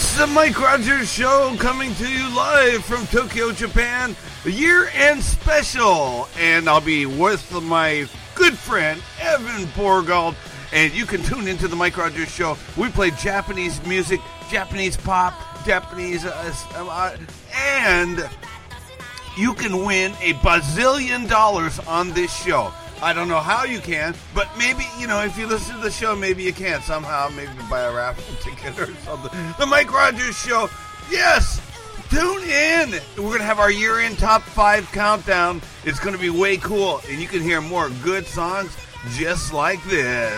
It's the Mike Rogers Show coming to you live from Tokyo, Japan, a year-end special. And I'll be with my good friend, Evan Borgold. And you can tune into the Mike Rogers Show. We play Japanese music, Japanese pop, Japanese... and you can win $1 bazillion on this show. I don't know how you can, but maybe, if you listen to the show, maybe you can somehow. Maybe buy a raffle ticket or something. The Mike Rogers Show. Yes, tune in. We're going to have our year-end top 5 countdown. It's going to be way cool, and you can hear more good songs just like this.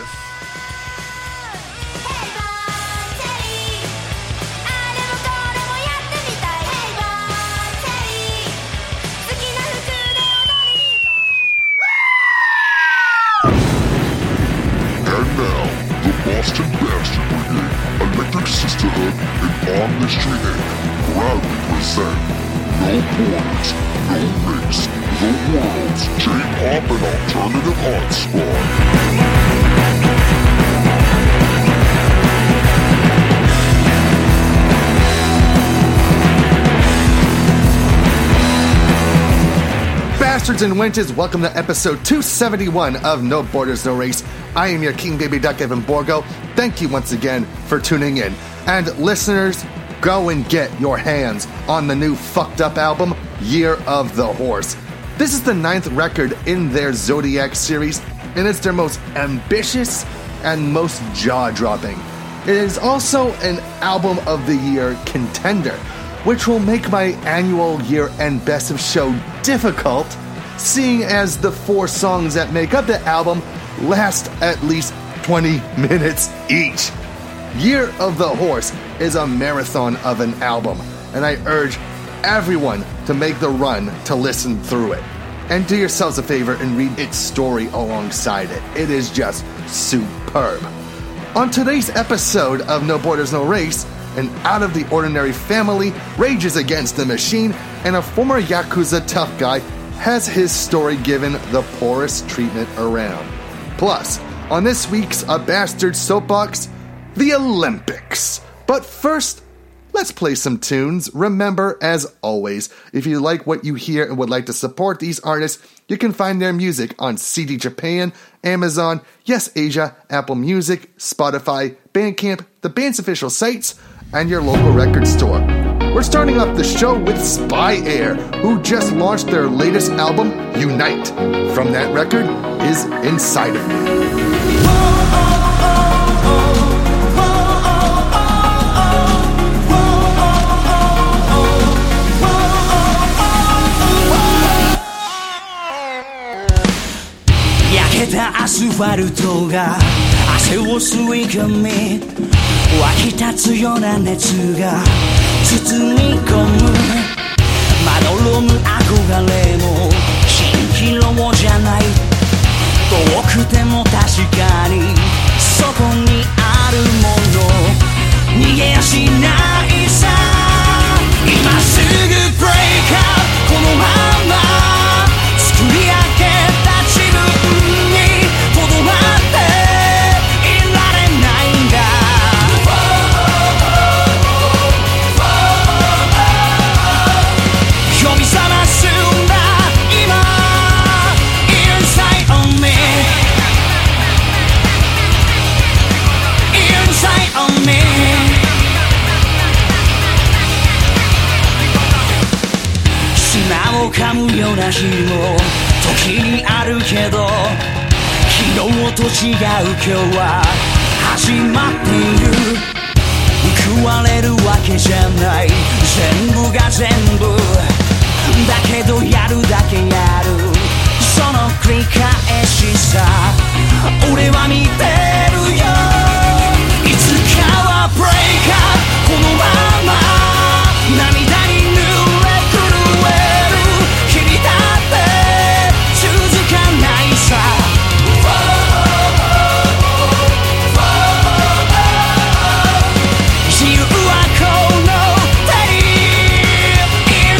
Boston Bastard Brigade, Electric Sisterhood, and On the Street Inc. proudly present No Borders, No Race, The World's J-Pop and Alternative Hotspot. Bastards and wenches, welcome to episode 271 of No Borders, No Race. I am your King Baby Duck, Evan Borgo. Thank you once again for tuning in. And listeners, go and get your hands on the new Fucked Up album, Year of the Horse. This is the 9th record in their Zodiac series, and it's their most ambitious and most jaw-dropping. It is also an Album of the Year contender, which will make my annual year-end Best of Show difficult, seeing as the 4 songs that make up the album last at least 20 minutes each. Year of the Horse is a marathon of an album, and I urge everyone to make the run to listen through it. And do yourselves a favor and read its story alongside it. It is just superb. On today's episode of No Borders, No Race, an out-of-the-ordinary family rages against the machine, and a former Yakuza tough guy has his story given the poorest treatment around. Plus, on this week's A Bastard Soapbox, the Olympics. But first, let's play some tunes. Remember, as always, if you like what you hear and would like to support these artists, you can find their music on CD Japan, Amazon, Yes Asia, Apple Music, Spotify, Bandcamp, the band's official sites, and your local record store. We're starting off the show with Spy Air, who just launched their latest album, Unite. From that record is Inside of Me. アスファルトが汗を吸い込み湧き立つような熱が包み込むまどろむ憧れも蜃気楼じゃない遠くても確かにそこにあるもの逃げやしないさ今すぐブレイクアウトこのまま作り上げた自分とどまっていられないんだ呼び覚ますんだ今 Inside on me Inside on me 砂を噛むような日も時にあるけど昨日と違う今日は始まっている報われるわけじゃない全部が全部だけどやるだけやるその繰り返しさ俺は見てるよいつかはブレイクアウトこのまま涙に濡れ震える君だって続かないさ自由はこの手に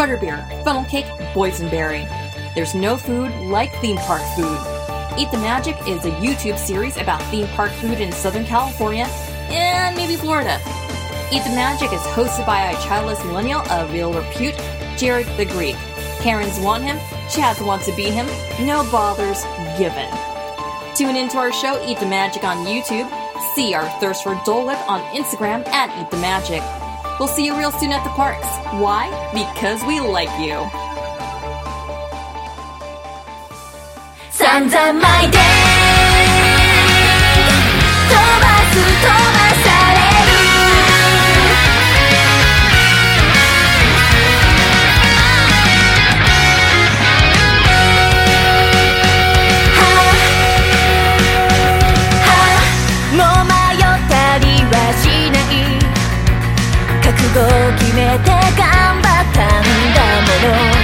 butterbeer, funnel cake, boysenberry. There's no food like theme park food. Eat the Magic is a YouTube series about theme park food in Southern California and maybe Florida. Eat the Magic is hosted by a childless millennial of real repute, Jared the Greek. Karens want him, Chads want to be him, no bothers given. Tune into our show Eat the Magic on YouTube. See our Thirst for Dole Whip on Instagram at Eat the Magic. We'll see you real soon at the parks. Why? Because we like you. 散々巻いて飛ばされるもう迷ったりはしない覚悟を決めて頑張ったんだもの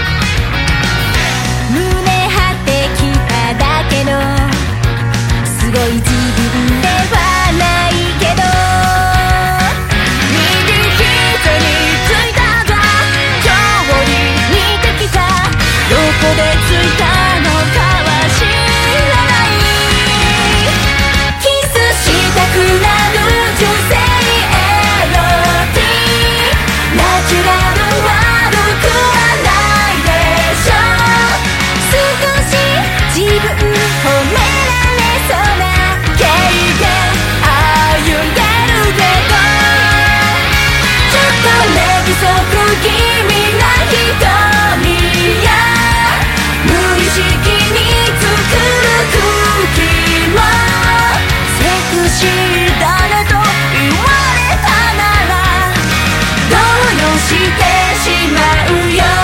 胸張ってきただけのすごい自分ではないけど右膝についたが今日に似てきたどこでついたのかは知らないキスしたくなる純正エロティナチュラル悪くはないでしょ少し自分褒められそうな経験歩んでるけどちょっと寝不足気味な瞳や無意識に作る空気もセクシーだねと言われたなら動揺してしまうよ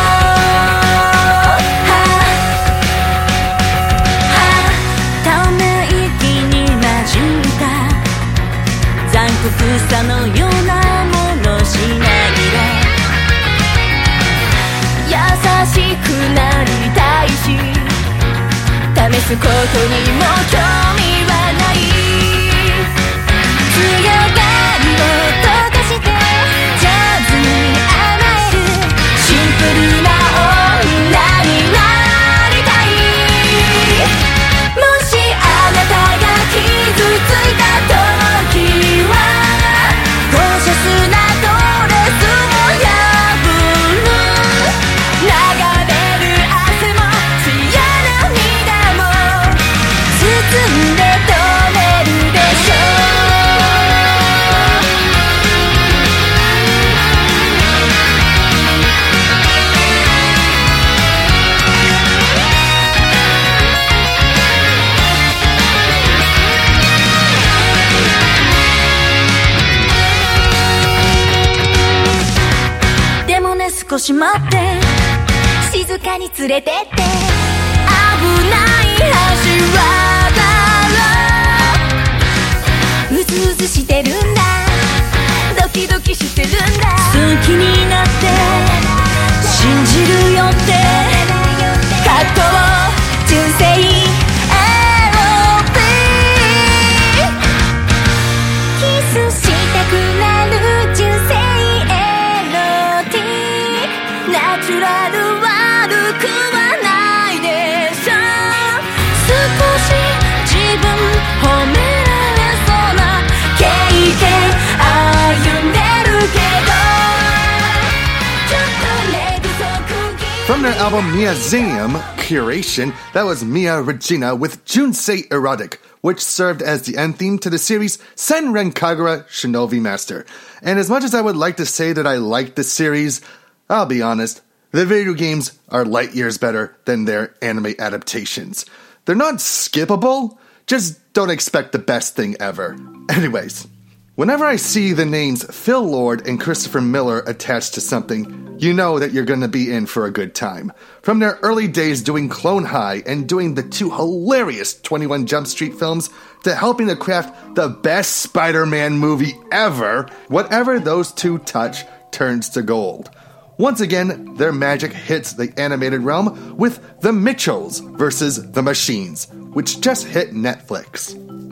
ため息に混じった残酷さのようなものしないで優しくなりたいし試すことにも興味はない強がりを溶かして上手に甘えるシンプルな女になりたいもしあなたが傷ついた時はゴージャスなドレスを破る流れる汗も艶涙も包んで止めるでしょでもね少し待って静かに連れてって危ない橋渡ろううずうずしてるんだドキドキしてるんだ好きになって信じるよって葛藤純正エロティキスしたくなる純正エロティナチュラル悪くはないでしょ少し自分褒められそうな経験歩んでるけどちょっと寝不足 From their album Museum Curation, that was Mia Regina with Junsei Erotic, which served as the end theme to the series Senran Kagura Shinobi Master. And as much as I would like to say that I like the series, I'll be honest, the video games are light years better than their anime adaptations. They're not skippable, just don't expect the best thing ever. Anyways, whenever I see the names Phil Lord and Christopher Miller attached to something, you know that you're going to be in for a good time. From their early days doing Clone High and doing the two hilarious 21 Jump Street films to helping to craft the best Spider-Man movie ever, whatever those two touch turns to gold. Once again, their magic hits the animated realm with The Mitchells vs. The Machines, which just hit Netflix.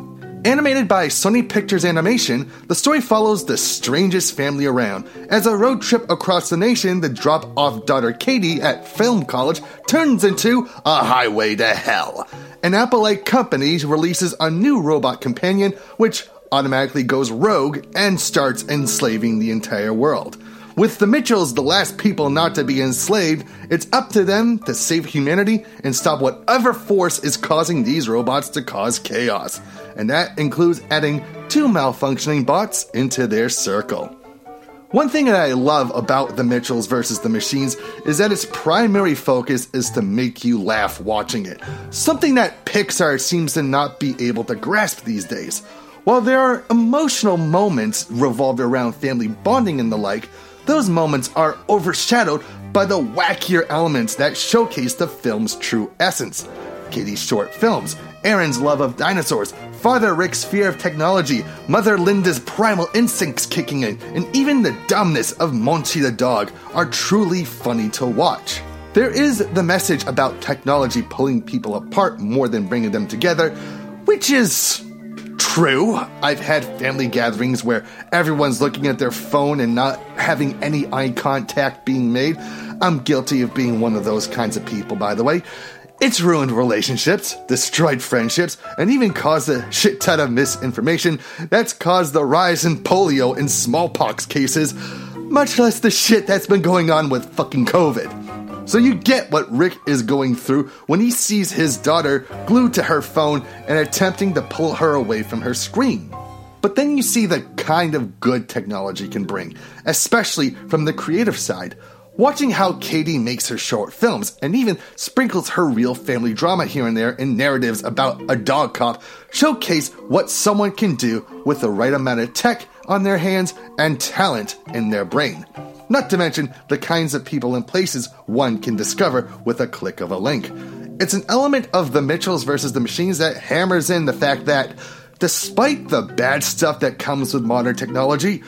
Animated by Sony Pictures Animation, the story follows the strangest family around. As a road trip across the nation, the drop-off daughter Katie at film college turns into a highway to hell. An Apple-like company releases a new robot companion, which automatically goes rogue and starts enslaving the entire world. With the Mitchells the last people not to be enslaved, it's up to them to save humanity and stop whatever force is causing these robots to cause chaos. And that includes adding 2 malfunctioning bots into their circle. One thing that I love about The Mitchells vs. the Machines is that its primary focus is to make you laugh watching it, something that Pixar seems to not be able to grasp these days. While there are emotional moments revolved around family bonding and the like, those moments are overshadowed by the wackier elements that showcase the film's true essence. Katie's short films, Aaron's love of dinosaurs, Father Rick's fear of technology, Mother Linda's primal instincts kicking in, and even the dumbness of Monchi the dog are truly funny to watch. There is the message about technology pulling people apart more than bringing them together, which is true. I've had family gatherings where everyone's looking at their phone and not having any eye contact being made. I'm guilty of being one of those kinds of people, by the way. It's ruined relationships, destroyed friendships, and even caused a shit ton of misinformation that's caused the rise in polio and smallpox cases, much less the shit that's been going on with fucking COVID. So you get what Rick is going through when he sees his daughter glued to her phone and attempting to pull her away from her screen. But then you see the kind of good technology can bring, especially from the creative side. Watching how Katie makes her short films and even sprinkles her real family drama here and there in narratives about a dog cop showcase what someone can do with the right amount of tech on their hands and talent in their brain. Not to mention the kinds of people and places one can discover with a click of a link. It's an element of The Mitchells vs. the Machines that hammers in the fact that, despite the bad stuff that comes with modern technology,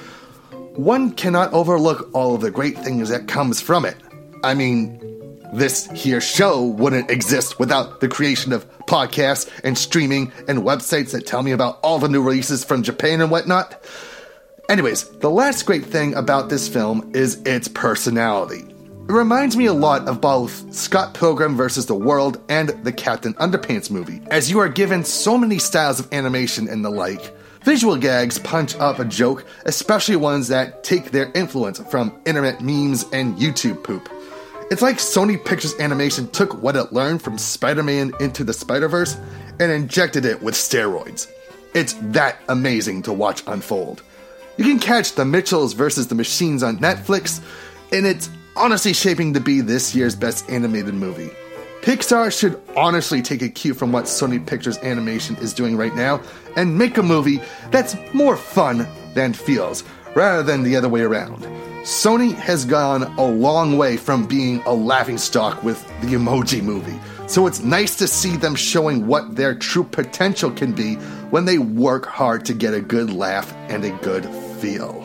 one cannot overlook all of the great things that comes from it. I mean, this here show wouldn't exist without the creation of podcasts and streaming and websites that tell me about all the new releases from Japan and whatnot. Anyways, the last great thing about this film is its personality. It reminds me a lot of both Scott Pilgrim vs. the World and the Captain Underpants movie, as you are given so many styles of animation and the like. Visual gags punch up a joke, especially ones that take their influence from internet memes and YouTube poop. It's like Sony Pictures Animation took what it learned from Spider-Man Into the Spider-Verse and injected it with steroids. It's that amazing to watch unfold. You can catch The Mitchells vs. the Machines on Netflix, and it's honestly shaping to be this year's best animated movie. Pixar should honestly take a cue from what Sony Pictures Animation is doing right now and make a movie that's more fun than feels, rather than the other way around. Sony has gone a long way from being a laughingstock with the Emoji Movie, so it's nice to see them showing what their true potential can be when they work hard to get a good laugh and a good feel.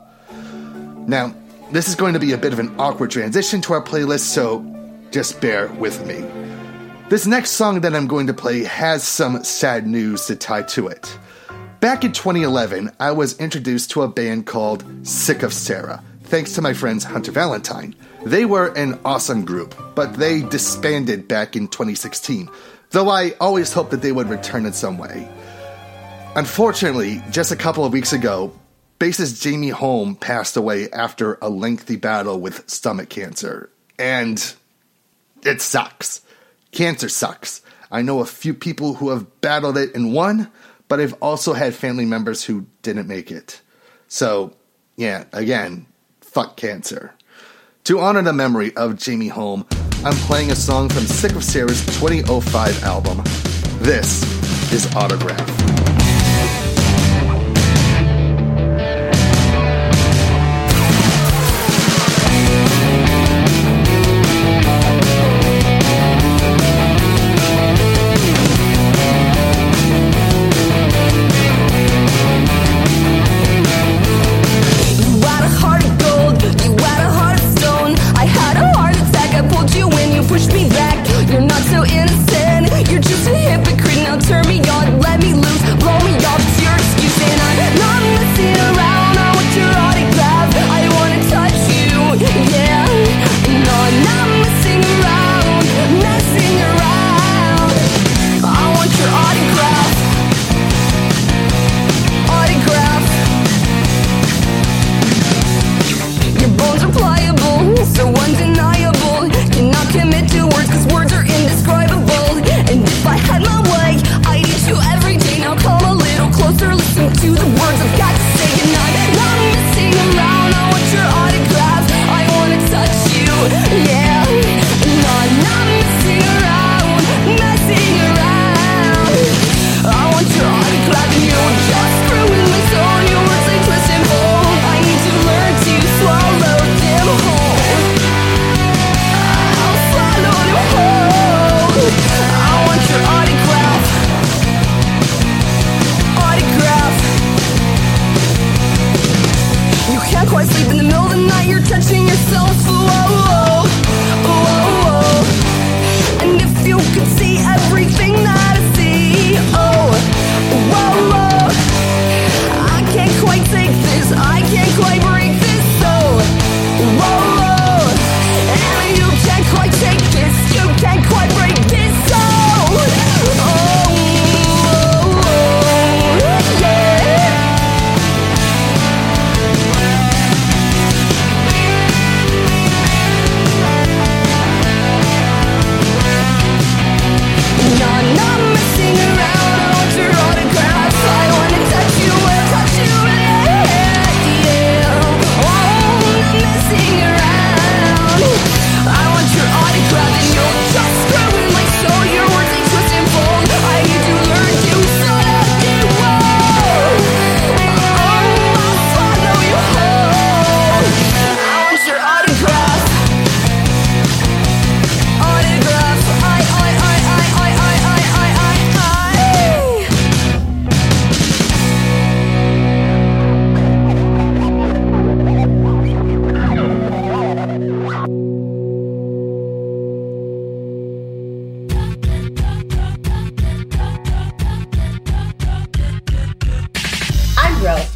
Now, this is going to be a bit of an awkward transition to our playlist, so just bear with me. This next song that I'm going to play has some sad news to tie to it. Back in 2011, I was introduced to a band called Sick of Sarah, thanks to my friends Hunter Valentine. They were an awesome group, but they disbanded back in 2016, though I always hoped that they would return in some way. Unfortunately, just a couple of weeks ago, bassist Jamie Holm passed away after a lengthy battle with stomach cancer, and it sucks. Cancer sucks. I know a few people who have battled it and won, but I've also had family members who didn't make it. So, yeah, again, fuck cancer. To honor the memory of Jamie Holm, I'm playing a song from Sick of Sarah's 2005 album. This is Autograph. Push me back, you're not so innocent. You're just a hypocrite, now turn me on, let me loose.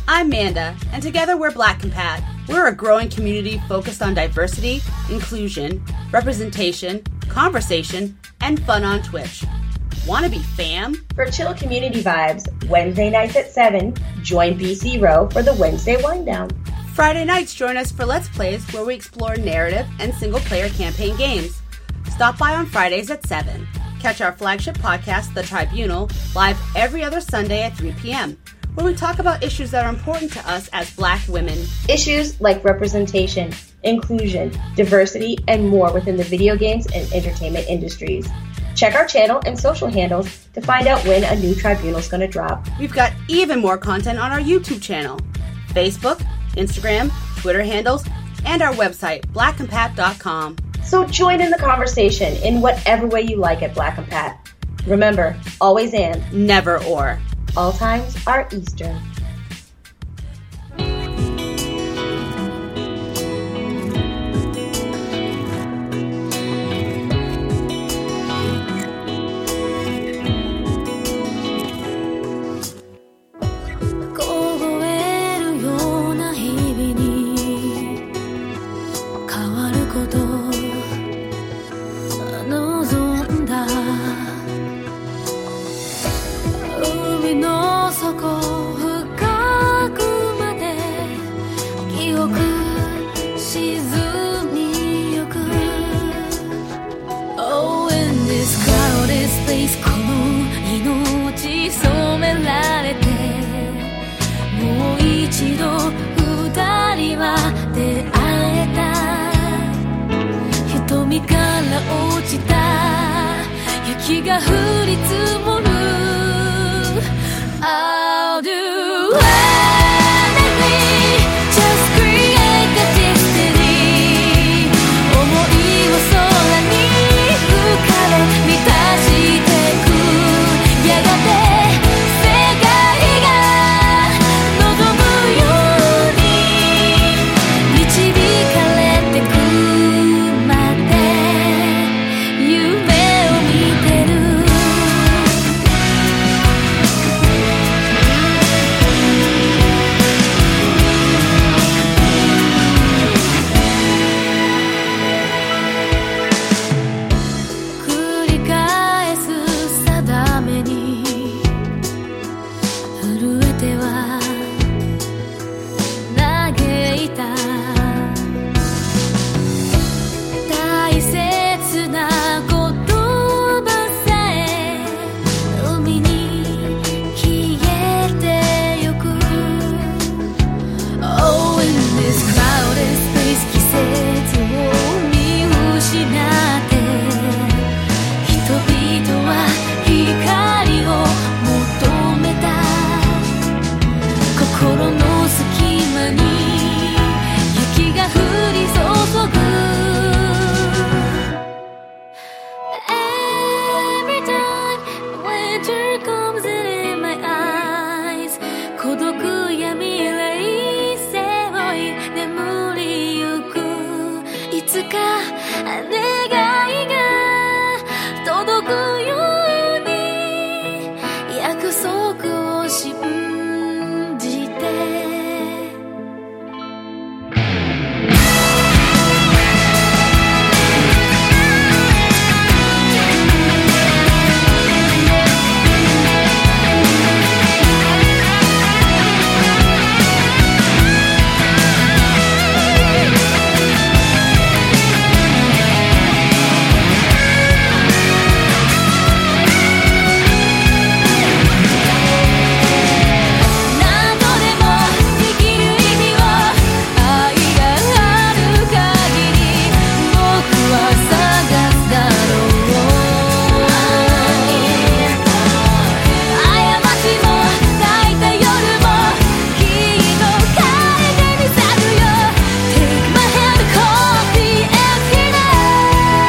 I'm Manda, and together we're Black Compat. We're a growing community focused on diversity, inclusion, representation, conversation, and fun on Twitch. Wanna be fam? For chill community vibes, Wednesday nights at 7, join BC Row for the Wednesday Wind Down. Friday nights, join us for Let's Plays, where we explore narrative and single-player campaign games. Stop by on Fridays at 7. Catch our flagship podcast, The Tribunal, live every other Sunday at 3 p.m., where we talk about issues that are important to us as Black women. Issues like representation, inclusion, diversity, and more within the video games and entertainment industries. Check our channel and social handles to find out when a new Tribunal's gonna drop. We've got even more content on our YouTube channel, Facebook, Instagram, Twitter handles, and our website, blackcompat.com. So join in the conversation in whatever way you like at Black Compat. Remember, always and, never or. All times are Eastern. 雪が降り積もる I'll do anything Just create the destiny 想いを空に浮かべ満たしてくやがて世界が望むように導かれてくまで夢を見てる 繰り返す定めに震えては嘆いた大切な言葉さえ海に消えてゆく Oh in this crowded space 季節を見失って人々は光を求めた心の隙間に雪が降り注ぐ Every time winter comes in my eyes 孤独や未来背負い眠りゆくいつか願いが届くように約束を信じて 何度でも生きる意味を愛がある限り僕は探すだろう過ちも泣いた夜もきっと帰ってみ去るよ Take my hand, coffee and dinner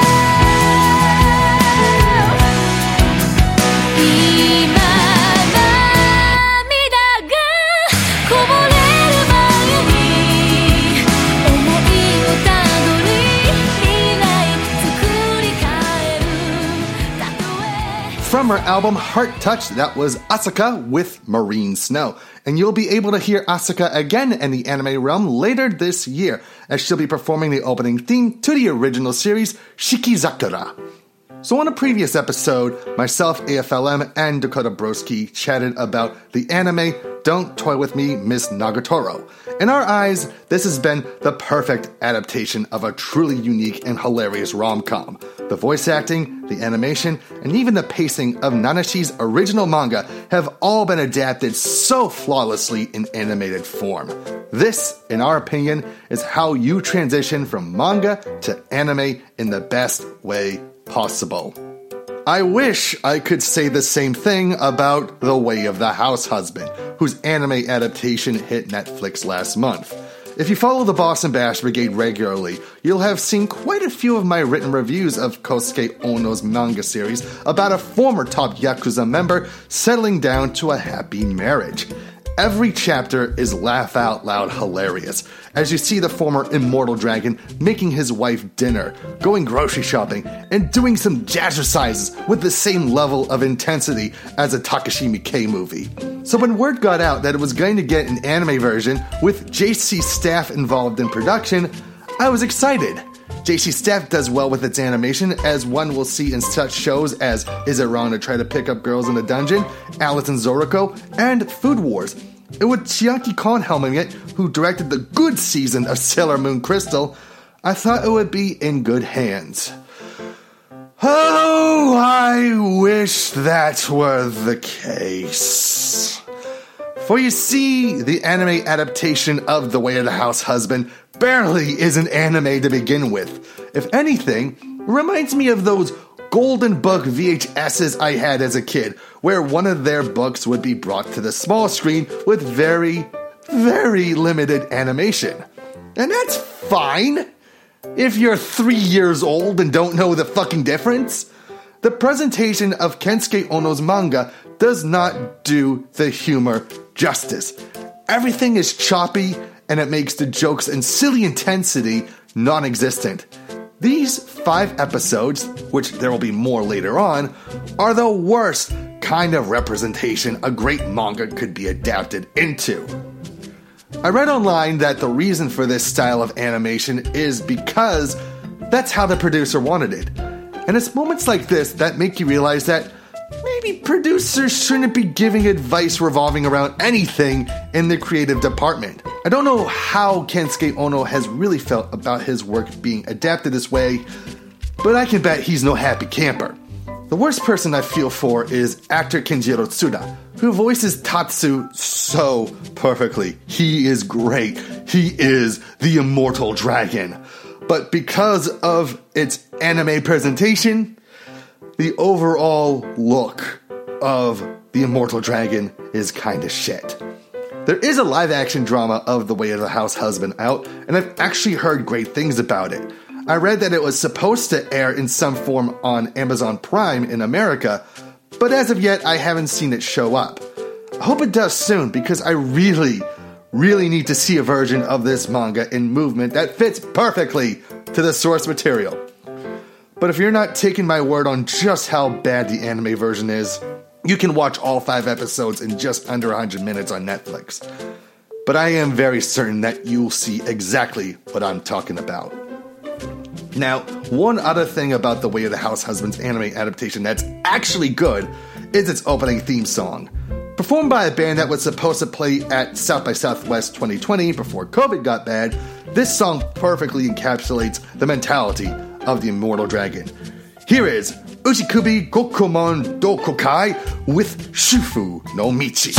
今涙がこぼれる前に想いをたどり未来作り変えるたとえ From from her album Heart Touch, that was Asuka with Marine Snow. And you'll be able to hear Asuka again in the anime realm later this year, as she'll be performing the opening theme to the original series, Shikizakura. So on a previous episode, myself, AFLM, and Dakota Broski chatted about the anime Don't Toy With Me, Miss Nagatoro. In our eyes, this has been the perfect adaptation of a truly unique and hilarious rom-com. The voice acting, the animation, and even the pacing of Nanashi's original manga have all been adapted so flawlessly in animated form. This, in our opinion, is how you transition from manga to anime in the best way possible. I wish I could say the same thing about The Way of the House Husband, whose anime adaptation hit Netflix last month. If you follow the Boston Bash Brigade regularly, you'll have seen quite a few of my written reviews of Kosuke Ono's manga series about a former top Yakuza member settling down to a happy marriage. Every chapter is laugh-out-loud hilarious, as you see the former immortal dragon making his wife dinner, going grocery shopping, and doing some jazzercises with the same level of intensity as a Takashi Miike movie. So when word got out that it was going to get an anime version with JC Staff involved in production, I was excited. JC Staff does well with its animation, as one will see in such shows as Is It Wrong to Try to Pick Up Girls in the Dungeon, Alice and Zoroko, and Food Wars. And with Chiaki Kon helming it, who directed the good season of Sailor Moon Crystal, I thought it would be in good hands. Oh, I wish that were the case. For you see, the anime adaptation of The Way of the House Husband barely is an anime to begin with. If anything, it reminds me of those Golden Book VHSs I had as a kid, where one of their books would be brought to the small screen with very, very limited animation. And that's fine if you're 3 years old and don't know the fucking difference. The presentation of Kensuke Ono's manga does not do the humor justice. Everything is choppy, and it makes the jokes and silly intensity non-existent. These 5 episodes, which there will be more later on, are the worst kind of representation a great manga could be adapted into. I read online that the reason for this style of animation is because that's how the producer wanted it. And it's moments like this that make you realize that maybe producers shouldn't be giving advice revolving around anything in the creative department. I don't know how Kensuke Ono has really felt about his work being adapted this way, but I can bet he's no happy camper. The worst person I feel for is actor Kenjiro Tsuda, who voices Tatsu so perfectly. He is great. He is the immortal dragon. But because of its anime presentation, the overall look of the immortal dragon is kinda shit. There is a live-action drama of The Way of the House Husband out, and I've actually heard great things about it. I read that it was supposed to air in some form on Amazon Prime in America, but as of yet, I haven't seen it show up. I hope it does soon, because I really need to see a version of this manga in movement that fits perfectly to the source material. But if you're not taking my word on just how bad the anime version is, you can watch all 5 episodes in just under 100 minutes on Netflix. But I am very certain that you'll see exactly what I'm talking about. Now, one other thing about The Way of the House Husband's anime adaptation that's actually good is its opening theme song. Performed by a band that was supposed to play at South by Southwest 2020 before COVID got bad, this song perfectly encapsulates the mentality of the immortal dragon. Here is Uchikubi Gokomon Dokokai with Shufu no Michi.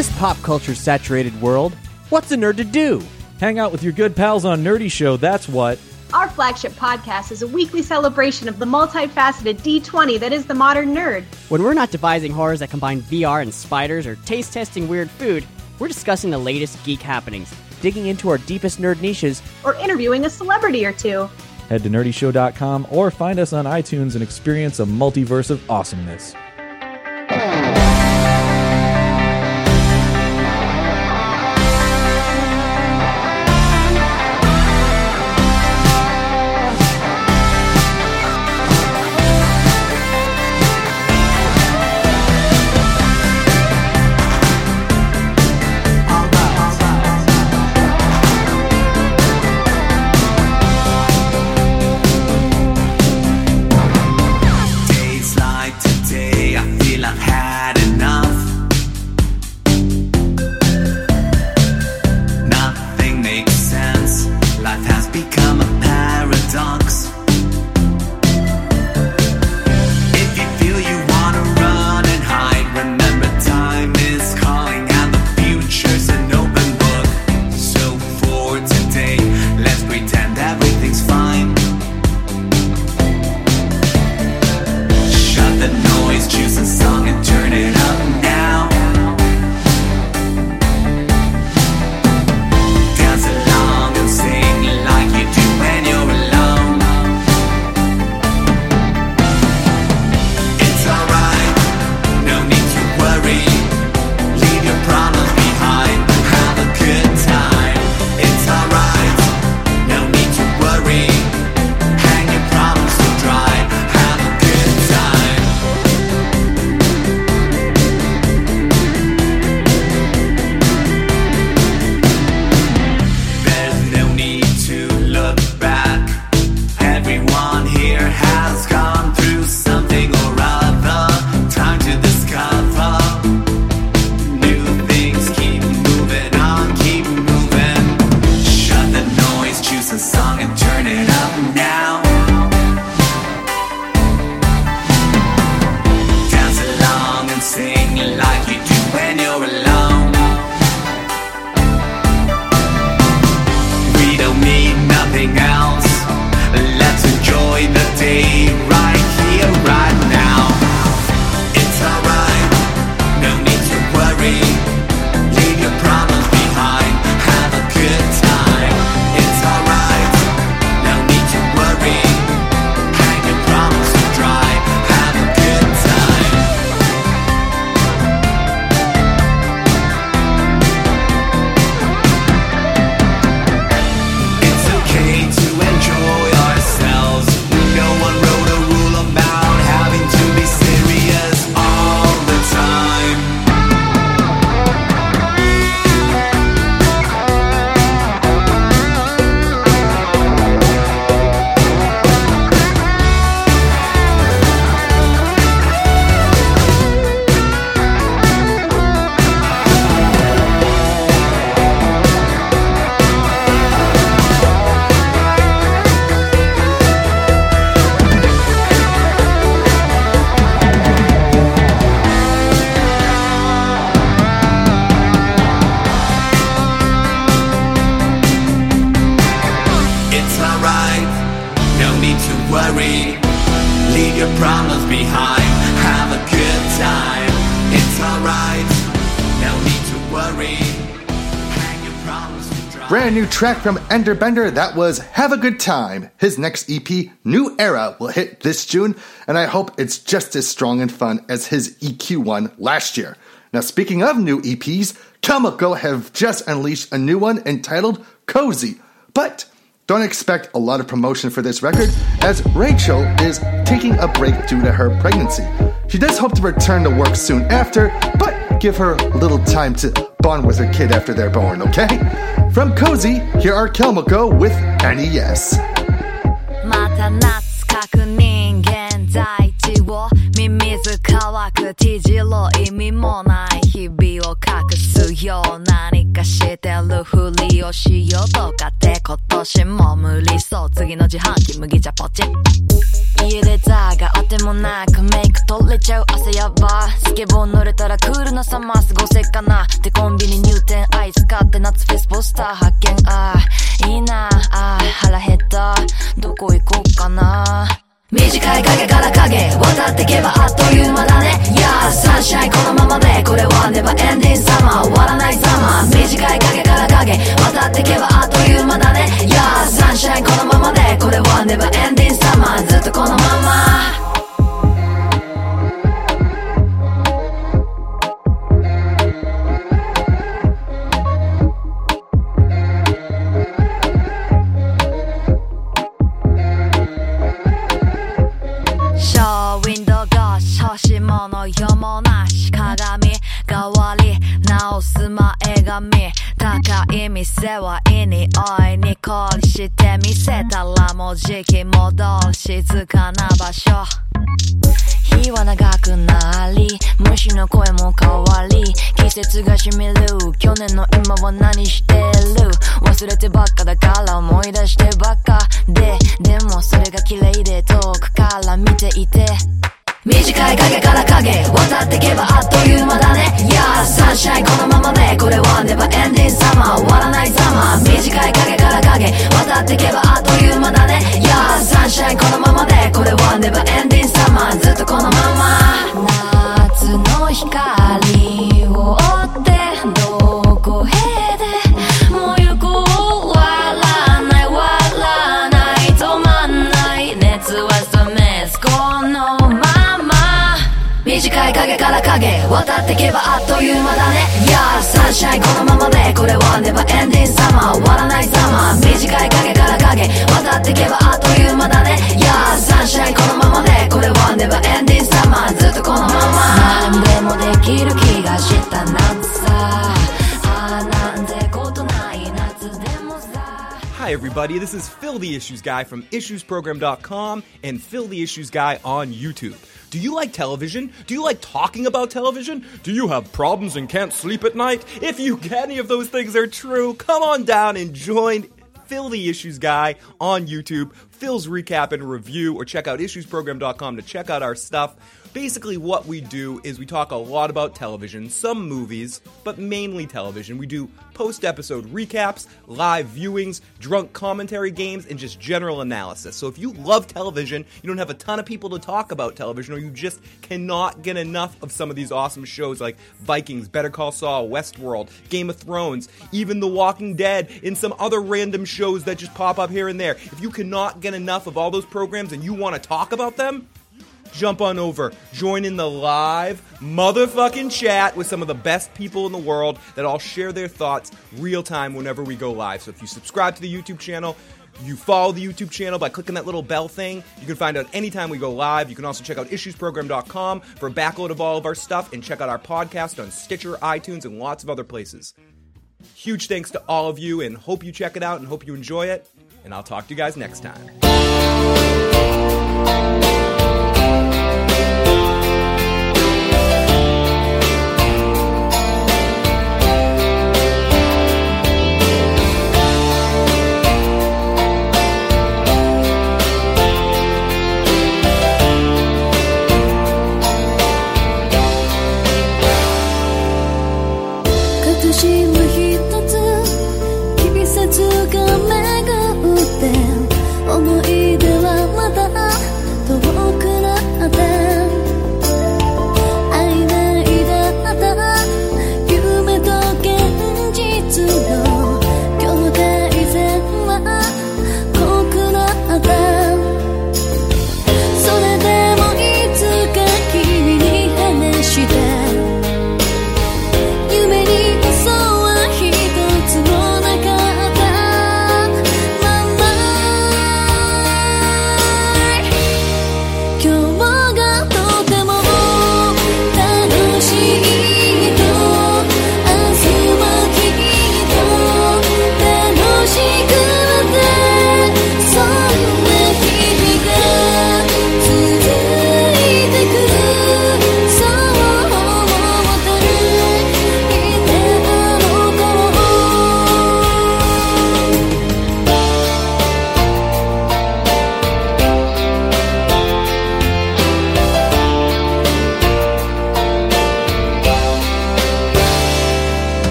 this pop culture saturated world, what's a nerd to do? Hang out with your good pals on Nerdy Show, that's what. Our flagship podcast is a weekly celebration of the multifaceted D20 that is the modern nerd. When we're not devising horrors that combine VR and spiders or taste testing weird food, we're discussing the latest geek happenings, digging into our deepest nerd niches, or interviewing a celebrity or two. Head to nerdyshow.com or find us on iTunes and experience a multiverse of awesomeness. Brand new track from Ender Bender, that was Have a Good Time. His next EP, New Era, will hit this June, and I hope it's just as strong and fun as his EQ one last year. Now, speaking of new EPs, Kelmoko have just unleashed a new one entitled Cozy. But don't expect a lot of promotion for this record, as Rachel is taking a break due to her pregnancy. She does hope to return to work soon after, but give her a little time to bond with her kid after they're born, okay? From Cozy, here are Kelmoko with NES. また懐かく人間在地をミミズ乾くT字路意味もない日々を隠すよう何かしてるふりりをしようとかって今年も無理そう。次の自販機麦茶ポチ。家でザーがあてもなくメイク取れちゃう汗やば。スケボー乗れたらクールなサマー過ごせっかな。でコンビニ入店アイス買って夏フェスポスター発見。ああいいなあ、腹減った。どこ行こうかな。短い影から影渡ってけばあっという間だね。いやーサンシャインこのままでこれはネバーエンディングサマー終わらないサマー。短い影から影渡ってけばあっという間だね。いやーサンシャインこのままでこれはネバーエンディングサマー。ずっとこのまま欲しいものよもなし鏡代わり直す前髪高い店は匂いに凝りしてみせたらもう時期戻る静かな場所。日は長くなり虫の声も変わり季節がしみる去年の今は何してる忘れてばっかだから思い出してばっかでもそれが綺麗で遠くから見ていて短い影から影渡ってけばあっという間だね。いやーサンシャインこのままでこれはネバーエンディングサマー終わらないサマー。短い影から影渡ってけばあっという間だね。いやーサンシャインこのままでこれはネバーエンディングサマー。ずっとこのまま夏の光を追ってどこへでも行こう。笑わない笑わない止まんない熱は冷めすこの短い影から影渡ってけばあっという間だね。いやーサンシャインこのままでこれはネバーエンディングサマー終わらないサマー。短い影から影渡ってけばあっという間だね。いやーサンシャインこのままでこれはネバーエンディングサマー。ずっとこのまま何でもできる気がしたなんさあなんてことない夏でもさ。 Hi everybody, this is Phil the Issues Guy from issuesprogram.com and Phil the Issues Guy on YouTube. Do you like television? Do you like talking about television? Do you have problems and can't sleep at night? If any of those things are true, come on down and join Phil the Issues Guy on YouTube, Phil's Recap and Review, or check out issuesprogram.com to check out our stuff. Basically, what we do is we talk a lot about television, some movies, but mainly television. We do post-episode recaps, live viewings, drunk commentary games, and just general analysis. So if you love television, you don't have a ton of people to talk about television, or you just cannot get enough of some of these awesome shows like Vikings, Better Call Saul, Westworld, Game of Thrones, even The Walking Dead, and some other random shows that just pop up here and there. If you cannot get enough of all those programs and you want to talk about them, jump on over, join in the live motherfucking chat with some of the best people in the world that all share their thoughts real time whenever we go live. So if you subscribe to the YouTube channel, you follow the YouTube channel by clicking that little bell thing, you can find out anytime we go live. You can also check out issuesprogram.com for a backload of all of our stuff and check out our podcast on Stitcher, iTunes, and lots of other places. Huge thanks to all of you and hope you check it out and hope you enjoy it. And I'll talk to you guys next time.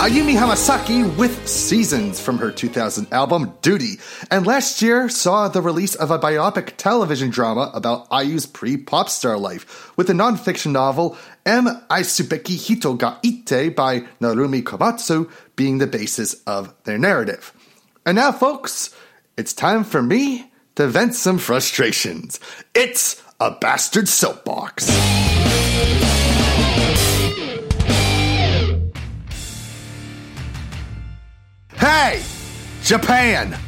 Ayumi Hamasaki with Seasons from her 2000 album Duty, and last year saw the release of a biopic television drama about IU's pre-pop star life, with the non-fiction novel M. Aisubeki Hito ga Ite by Narumi Komatsu being the basis of their narrative. And now, folks, it's time for me to vent some frustrations. It's a bastard soapbox. Hey, Japan!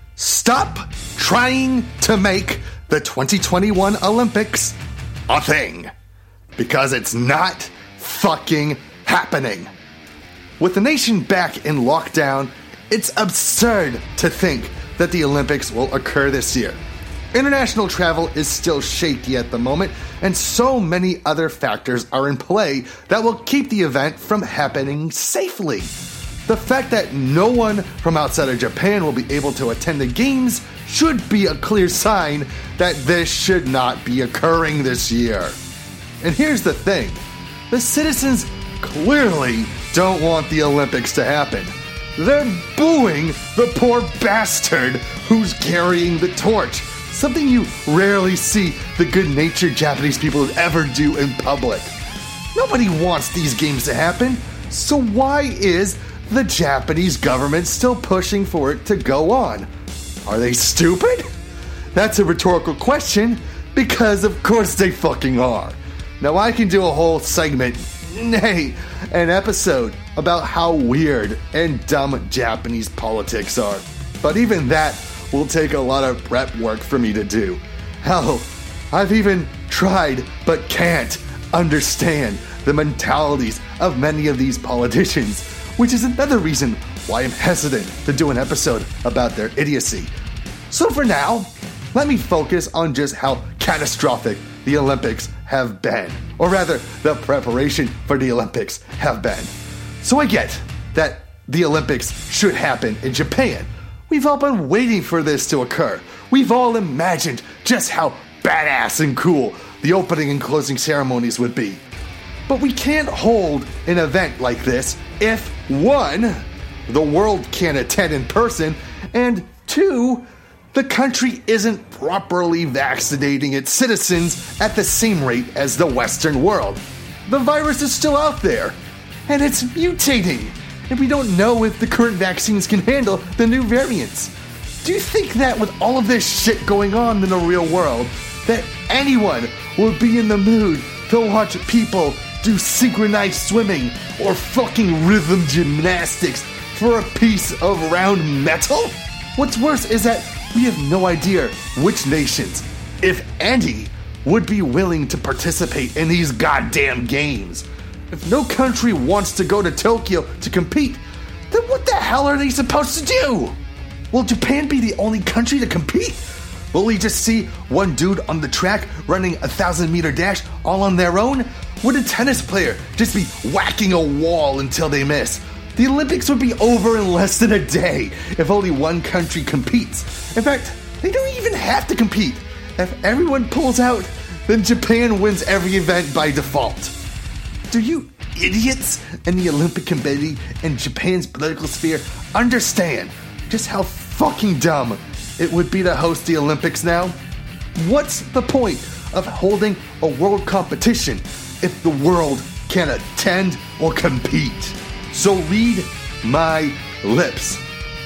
Stop trying to make the 2021 Olympics a thing. Because it's not fucking happening. With the nation back in lockdown, it's absurd to think that the Olympics will occur this year. International travel is still shaky at the moment, and so many other factors are in play that will keep the event from happening safely. The fact that no one from outside of Japan will be able to attend the games should be a clear sign that this should not be occurring this year. And here's the thing, the citizens clearly don't want the Olympics to happen. They're booing the poor bastard who's carrying the torch, something you rarely see the good-natured Japanese people ever do in public. Nobody wants these games to happen, so why is the Japanese government still pushing for it to go on? Are they stupid? That's a rhetorical question, because of course they fucking are. Now I can do a whole segment, nay, an episode about how weird and dumb Japanese politics are. But even that will take a lot of prep work for me to do. Hell, I've even tried but can't understand the mentalities of many of these politicians, which is another reason why I'm hesitant to do an episode about their idiocy. So for now, let me focus on just how catastrophic the Olympics have been, or rather, the preparation for the Olympics have been. So I get that the Olympics should happen in Japan. We've all been waiting for this to occur. We've all imagined just how badass and cool the opening and closing ceremonies would be. But we can't hold an event like this if, 1, the world can't attend in person, and 2, the country isn't properly vaccinating its citizens at the same rate as the Western world. The virus is still out there, and it's mutating, and we don't know if the current vaccines can handle the new variants. Do you think that with all of this shit going on in the real world, that anyone would be in the mood to watch people do synchronized swimming or fucking rhythm gymnastics for a piece of round metal? What's worse is that we have no idea which nations, if any, would be willing to participate in these goddamn games. If no country wants to go to Tokyo to compete, then what the hell are they supposed to do? Will Japan be the only country to compete? Will we just see one dude on the track running a 1,000-meter dash all on their own? Would a tennis player just be whacking a wall until they miss? The Olympics would be over in less than a day if only one country competes. In fact, they don't even have to compete. If everyone pulls out, then Japan wins every event by default. Do you idiots in the Olympic Committee and Japan's political sphere understand just how fucking dumb it would be to host the Olympics now? What's the point of holding a world competition if the world can't attend or compete? So read my lips.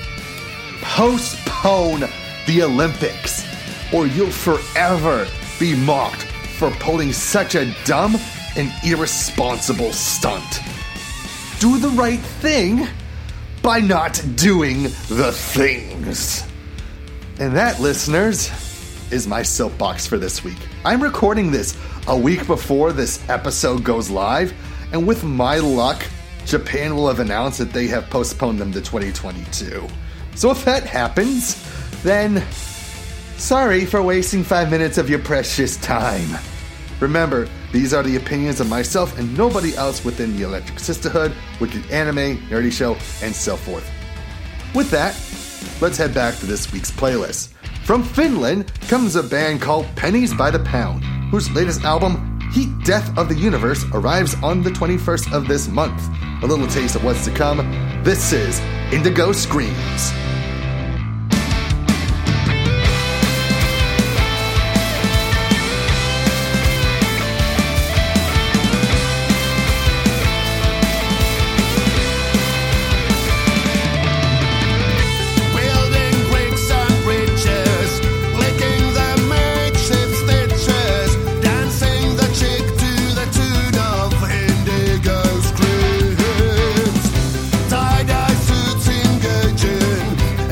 Postpone the Olympics, or you'll forever be mocked for pulling such a dumb and irresponsible stunt. Do the right thing by not doing the things. And that, listeners, is my soapbox for this week. I'm recording this a week before this episode goes live, and with my luck, Japan will have announced that they have postponed them to 2022. So if that happens, then sorry for wasting 5 minutes of your precious time. Remember, these are the opinions of myself and nobody else within the Electric Sisterhood, Wicked Anime, Nerdy Show, and so forth. With that, let's head back to this week's playlist. From Finland comes a band called Pennies by the Pound, whose latest album, Heat Death of the Universe arrives on the 21st of this month. A little taste of what's to come. This is Indigo Screams. Tie-dye suits engaging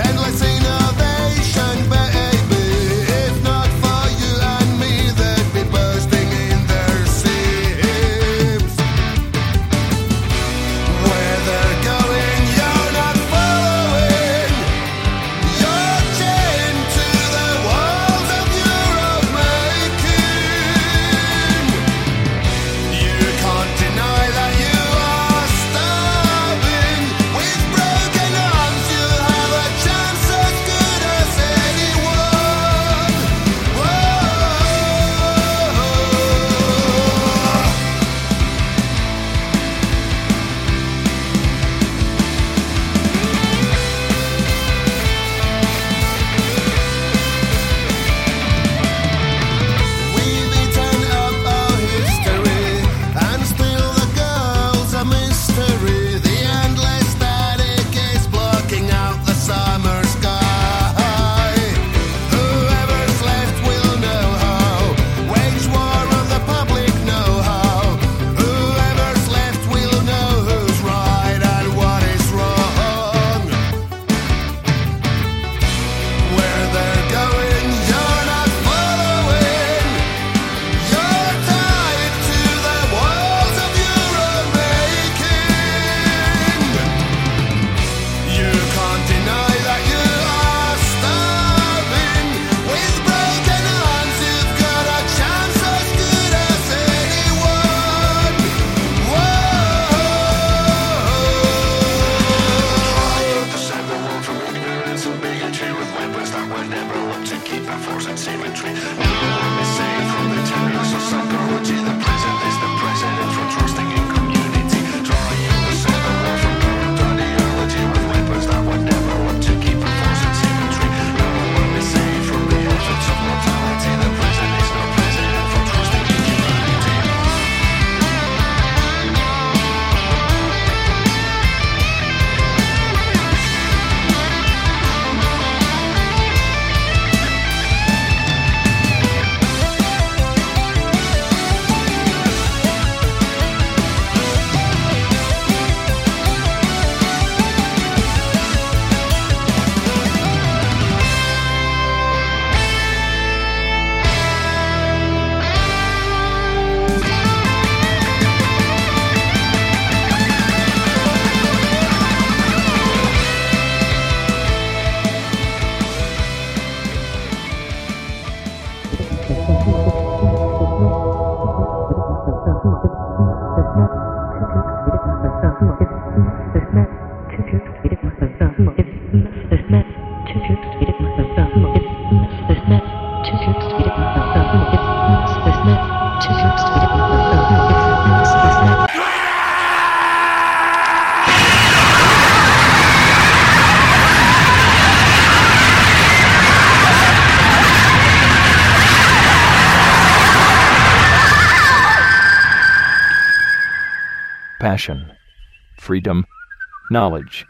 passion, freedom, knowledge.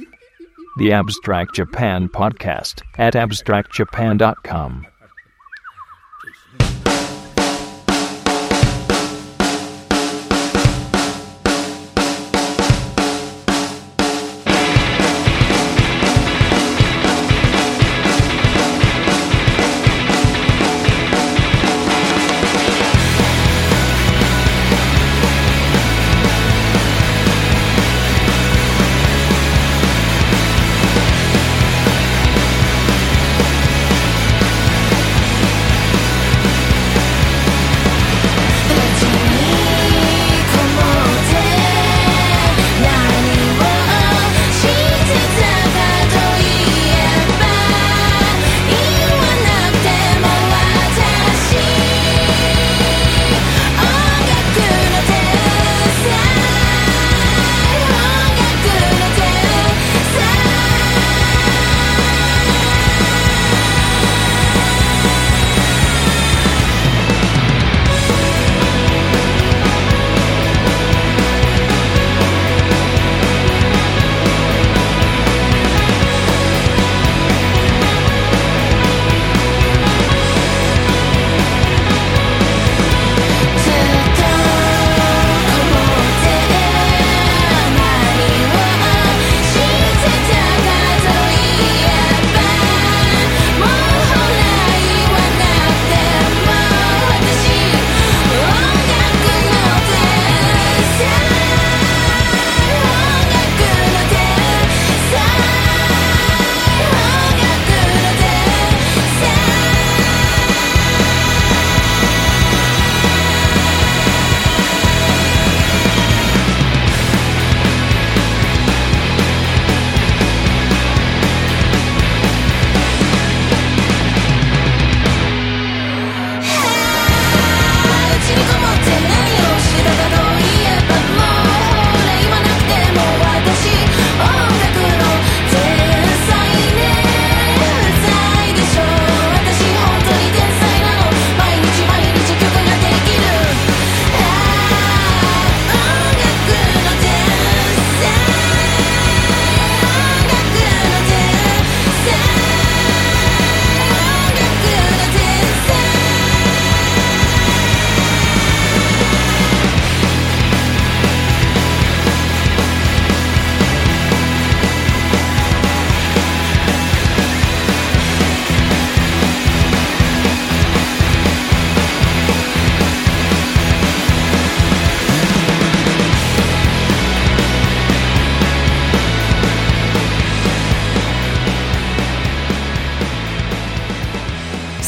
The Abstract Japan Podcast at abstractjapan.com.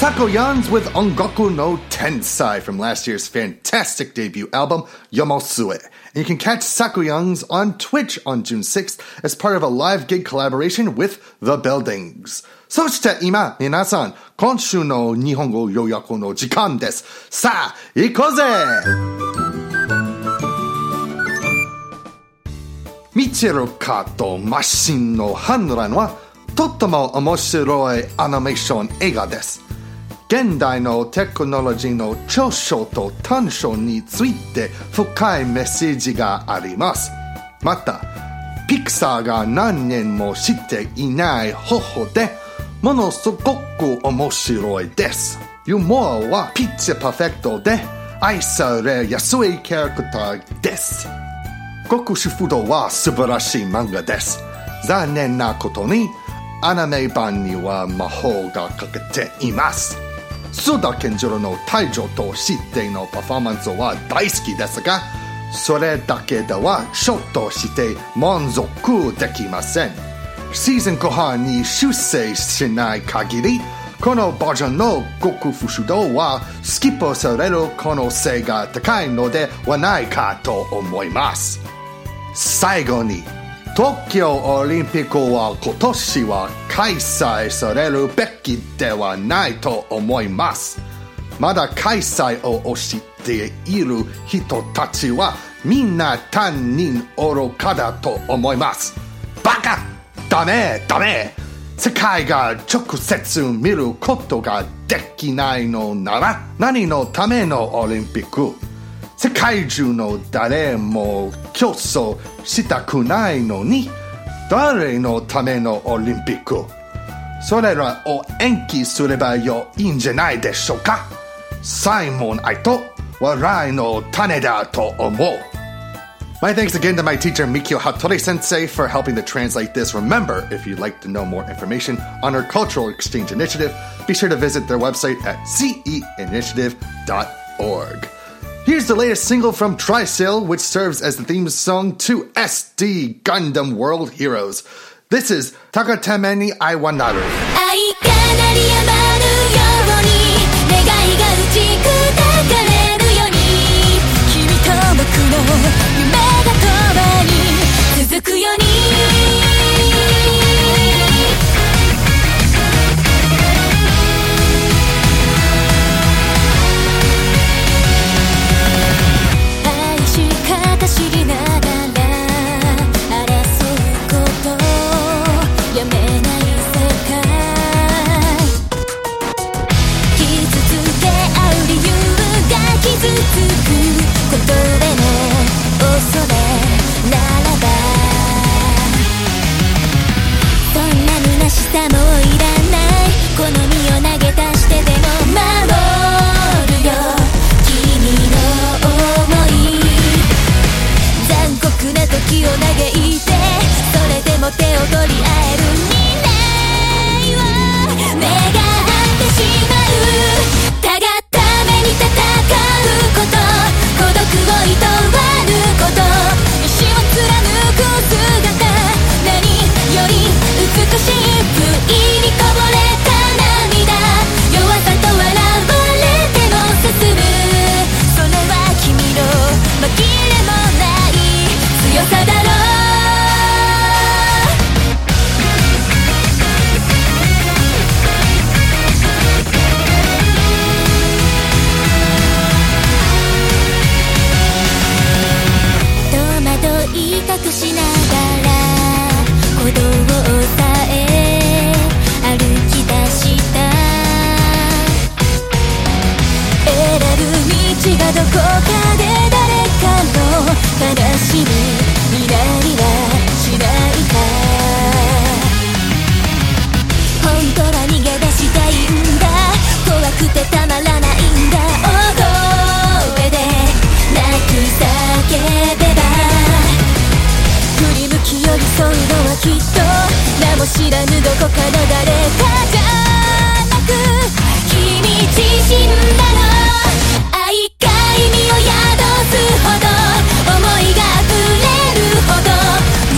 Sakoyans with Ongoku no Tensai from last year's fantastic debut album, Yomosue. And you can catch Sakoyans on Twitch on June 6th as part of a live gig collaboration with The Buildings. そして今、皆さん、今週の日本語予約の時間です。さあ、行こうぜ！ミチェルカとマシンの反乱はとっても面白いアニメーション映画です。現代のテクノロジーの長所と短所について深いメッセージがあります。また、ピクサーが何年も知っていない方法でものすごく面白いです。ユーモアはピッチパーフェクトで愛されやすいキャラクターです。極主不動は素晴らしい漫画です。残念なことにアニメ版には魔法がかけています。須田健次郎の大女としてのパフォーマンスは大好きですが、それだけではショーとして満足できません。シーズン後半に修正しない限り、このバージョンの極不主動はスキップされる可能性が高いのではないかと思います。最後に、東京オリンピックは今年は開催されるべきではないと思います。まだ開催を推している人たちはみんな単人愚かだと思います。バカ！ダメ！世界が直接見ることができないのなら何のためのオリンピック？世界中の誰も競争したくないのに誰のためのオリンピック？それらを延期すればいいんじゃないでしょうか？サイモン愛と笑いの種だと思う。My thanks again to my teacher Mikio Hattori Sensei for helping to translate this. Remember, if you'd like to know more information on our cultural exchange initiative, be sure to visit their website at ceinitiative.org. Here's the latest single from Trysail, which serves as the theme song to SD Gundam World Heroes. This is Takatame ni Ai wa Naru. 続くように愛し方知りながら争うことやめない世界傷つけ合う理由が傷つくことでの恐れならばそんな虚しさもいらないこの身を投げ出してでも守るよ君の想い残酷な時を嘆いてそれでも手を取り合える未来は願ってしまうたがっために戦うこと孤独をいとわぬこと意志を貫く姿何より美しい不意にこぼれた涙弱さと笑われても進むそれは君の紛れもない強さだろう隠しながら鼓動を抑え歩き出した選ぶ道がどこかで誰かの悲しみイライラしないか本当は逃げ出したいんだ怖くてたまらないんだ大声で泣き叫べば振り向き寄り添うのはきっと名も知らぬどこかの誰かじゃなく君自身だろう愛が意味を宿すほど思いが溢れるほど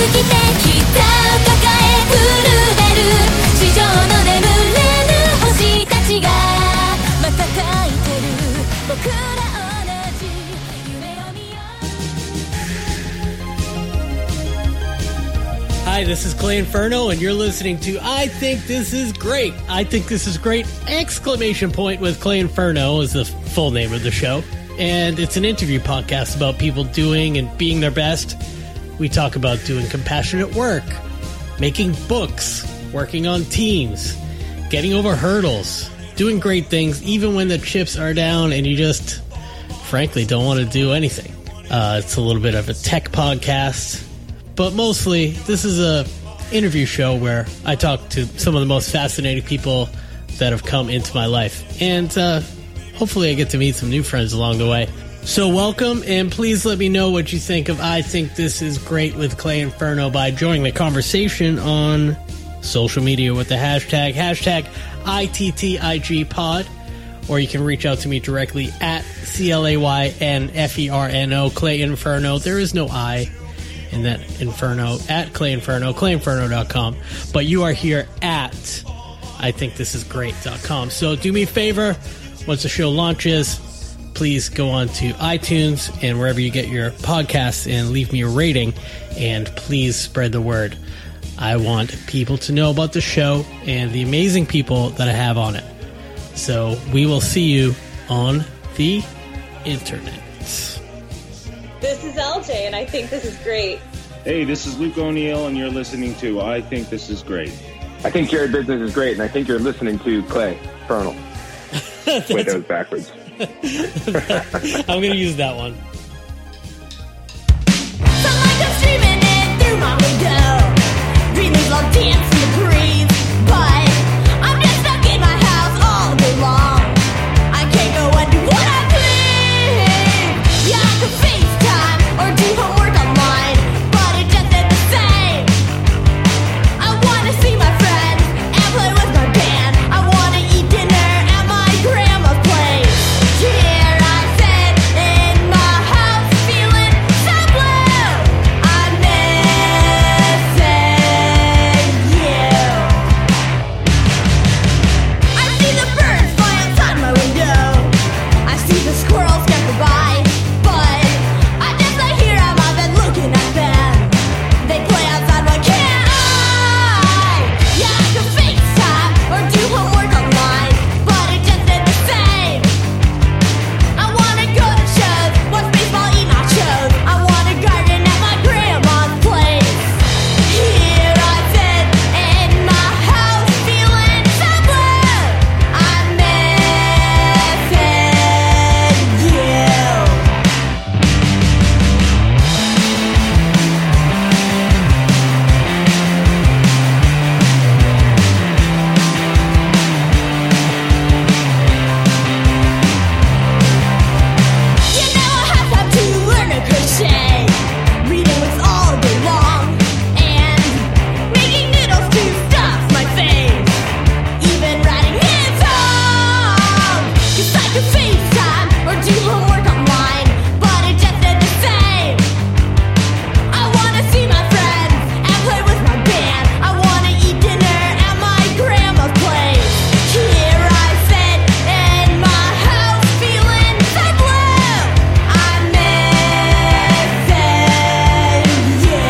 尽きてきた抱え震える地上の眠れぬ星たちが瞬いてる僕ら同じ夢を見よう Hi, this is Clay Inferno, and you're listening to I Think This Is Great. I Think This Is Great! Exclamation point with Clay Inferno is the full name of the show. And it's an interview podcast about people doing and being their best. We talk about doing compassionate work, making books, working on teams, getting over hurdles, doing great things even when the chips are down and you just, frankly, don't want to do anything. It's a little bit of a tech podcast, but mostly this is a interview show where I talk to some of the most fascinating people that have come into my life. And hopefully I get to meet some new friends along the way. So welcome, and please let me know what you think of I Think This Is Great with Clay Inferno by joining the conversation on social media with the hashtag ITTIGpod, or you can reach out to me directly at CLAYNFERNO, Clay Inferno. There is no I in that Inferno, at Clay Inferno, ClayInferno.com, but you are here at IThinkThisIsGreat.com. So do me a favor, once the show launches, please go on to iTunes and wherever you get your podcasts and leave me a rating, and please spread the word. I want people to know about the show and the amazing people that I have on it. So we will see you on the internet. This is LJ, and I think this is great. Hey, this is Luke O'Neill, and you're listening to I Think This Is Great. I think your business is great, and I think you're listening to Clay Infernal. Wait, that was backwards. I'm going to use that one. Sunlight comes streaming in through my window. Dreaming love dance in the breeze. But I'm just stuck in my house all day long. I can't go and do what I please. Yeah, I could FaceTime or do homework online, but it just ain't the same. I wanna see my friends and play with my band. I wanna eat dinner at my grandma's place. Here I sit in my house feeling so blue. I'm missing you. I see the birds fly outside my window. I see the squirrels scamper by, but I just lay here on my bed looking at them. They play outside, why can't I? Yeah, I could FaceTime or do homework online, but it just ain't the same. I wanna go to shows, watch baseball, eat nachos. I wanna garden at my grandma's place. Here I sit in my house feeling so blue. I'm missing you. You know I have time to learn to crochet. Reading was all day long, and making noodles to stuff my face. Even writing his song. 'Cause I could FaceTime or do homework online, but it just ain't the same. I wanna see my friends and play with my band. I wanna eat dinner at my grandma's place. Here I sit in my house feeling so blue. I'm missing you.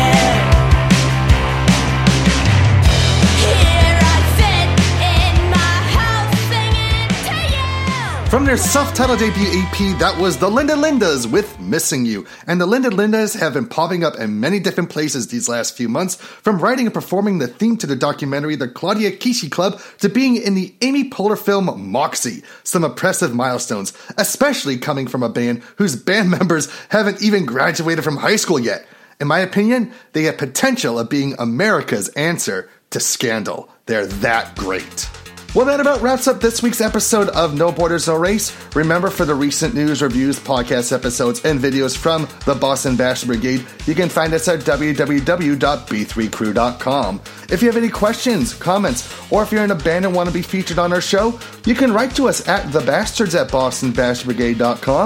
Here I sit in my house singing to you. From their self-titled debut EP, that was the Linda Lindas with Missing You. And the Linda Lindas have been popping up in many different places these last few months, from writing and performing the theme to the documentary The Claudia Kishi Club to being in the Amy Poehler film Moxie. Some impressive milestones, especially coming from a band whose band members haven't even graduated from high school yet. In my opinion, they have potential of being America's answer to Scandal. They're that great. Well, that about wraps up this week's episode of No Borders, No Race. Remember, for the recent news, reviews, podcast episodes, and videos from the Boston Bachelor Brigade, you can find us at www.b3crew.com. If you have any questions, comments, or if you're in a band and want to be featured on our show, you can write to us at thebastards@bostonbachelorbrigade.com.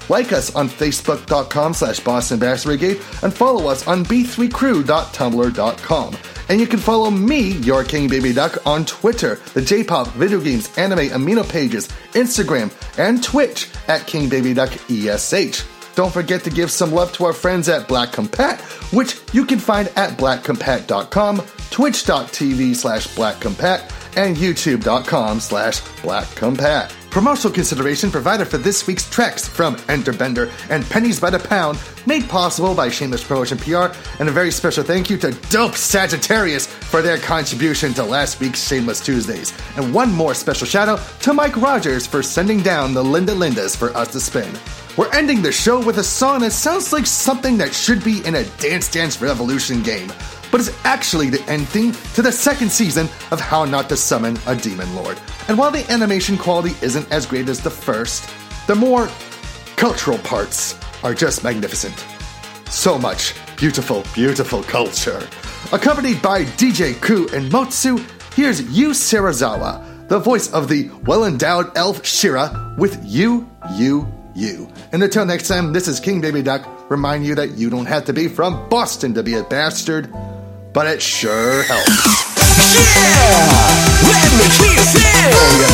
Like us on Facebook.com/Boston Bastard Brigade and follow us on B3Crew.tumblr.com. And you can follow me, your King Baby Duck, on Twitter, the J-pop, video games, anime, amino pages, Instagram, and Twitch at King Baby Duck ESH. Don't forget to give some love to our friends at Black Compat, which you can find at blackcompat.com, twitch.tv/blackcompat, and youtube.com/blackcompat. Promotional consideration provided for this week's tracks from Enterbender and Pennies by the Pound, made possible by Shameless Promotion PR, and a very special thank you to Dope Sagittarius for their contribution to last week's Shameless Tuesdays. And one more special shout out to Mike Rogers for sending down the Linda Lindas for us to spin. We're ending the show with a song that sounds like something that should be in a Dance Dance Revolution game, but is actually the end theme to the second season of How Not to Summon a Demon Lord. And while the animation quality isn't as great as the first, the more cultural parts are just magnificent. So much beautiful, beautiful culture. Accompanied by DJ Ku and Motsu, here's Yu Sarazawa, the voice of the well-endowed elf Shira, with You. And until next time, this is King Baby Duck, remind you that you don't have to be from Boston to be a bastard, but it sure helps. Yeah! Let me hear you sing!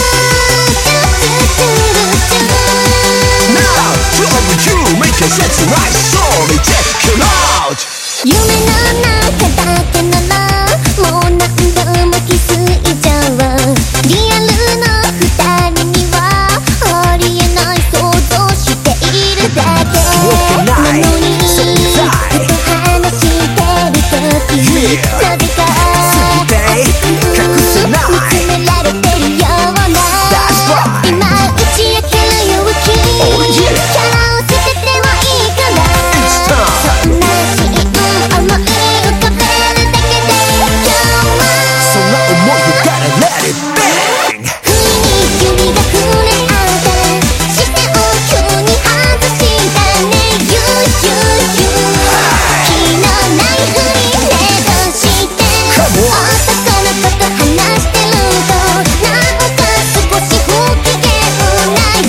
Now, to you, make a sense of my soul, check it out! 夢の中だけならもう何度もキス以上リアルの二人にはありえない想像しているだけなのにふと話してる時なぜか見つめられてるような今打ち明ける勇気キャラを捨ててもいいからそんなシーン思い浮かべるだけで今日はそんな思い You gotta let it bang 不意に指が触れ合って視線を急に外したね You 気のないふりでどうして男の子と話してるとなんか少し不機嫌な You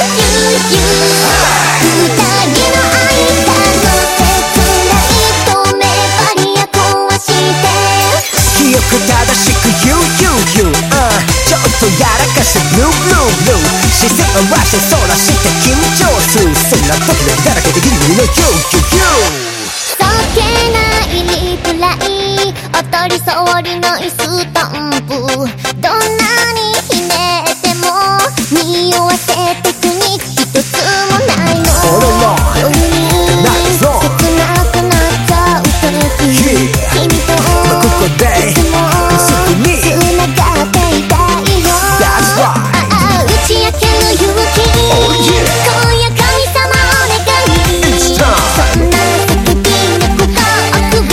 二人の間の切ない止めバリア壊して記憶正しく You ちょっとやらかし Blue 視線を合わせそうらして緊張するそんな時でだらけでギリギリの You そっけないリプライ当たり障りないスタンプどんなにひねっても匂わせテクニック一つもないの夜に切なくなっちゃう時君といつもすぐに繋がっていたいよ打ち明ける勇気今夜神様お願いそんな叫びのことを首一人の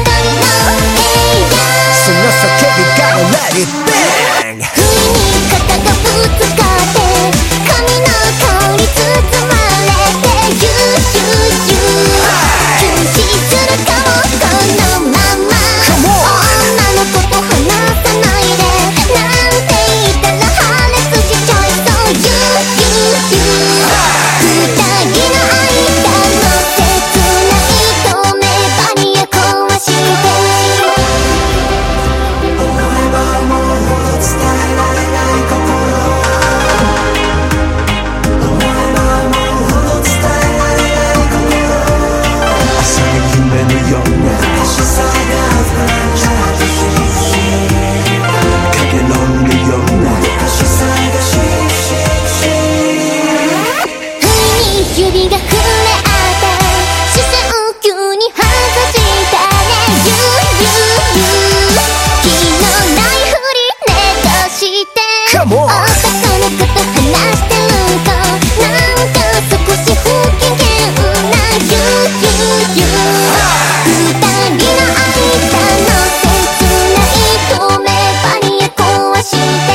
その叫びが Let it bang 不意に肩がぶつかって髪の香り包まれて You 休止するかもこのまま女の子と話さないでなんて言ったら破裂しちゃいそう You 二人の間の切ない止めバリア壊して思えばもう伝えられない心思えばもう伝えられない心朝の夢のような影の海のような不意に指が触れ合って視線を急に外したね You 気のないふりねどうして男の子と話してるとなんか少し不機嫌な You 二人の間の切ない止めバリア壊して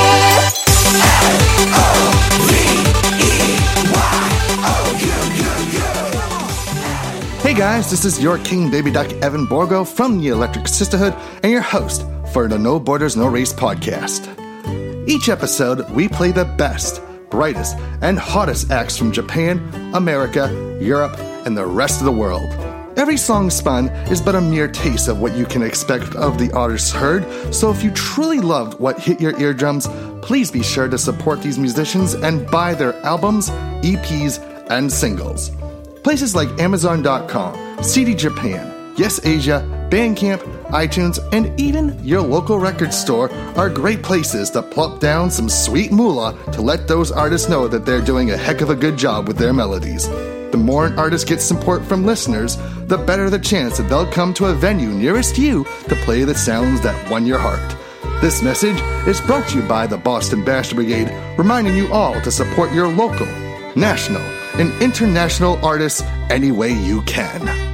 Hey guys, this is your King Baby Duck Evan Borgo from the Electric Sisterhood and your host for the No Borders No Race podcast. Each episode, we play the best brightest, and hottest acts from Japan, America, Europe, and the rest of the world. Every song spun is but a mere taste of what you can expect of the artists heard, so if you truly loved what hit your eardrums, please be sure to support these musicians and buy their albums, EPs, and singles. Places like Amazon.com, CD Japan, Yes Asia, Bandcamp, iTunes, and even your local record store are great places to plop down some sweet moolah to let those artists know that they're doing a heck of a good job with their melodies. The more an artist gets support from listeners, the better the chance that they'll come to a venue nearest you to play the sounds that won your heart. This message is brought to you by the Boston Bastard Brigade, reminding you all to support your local, national, and international artists any way you can.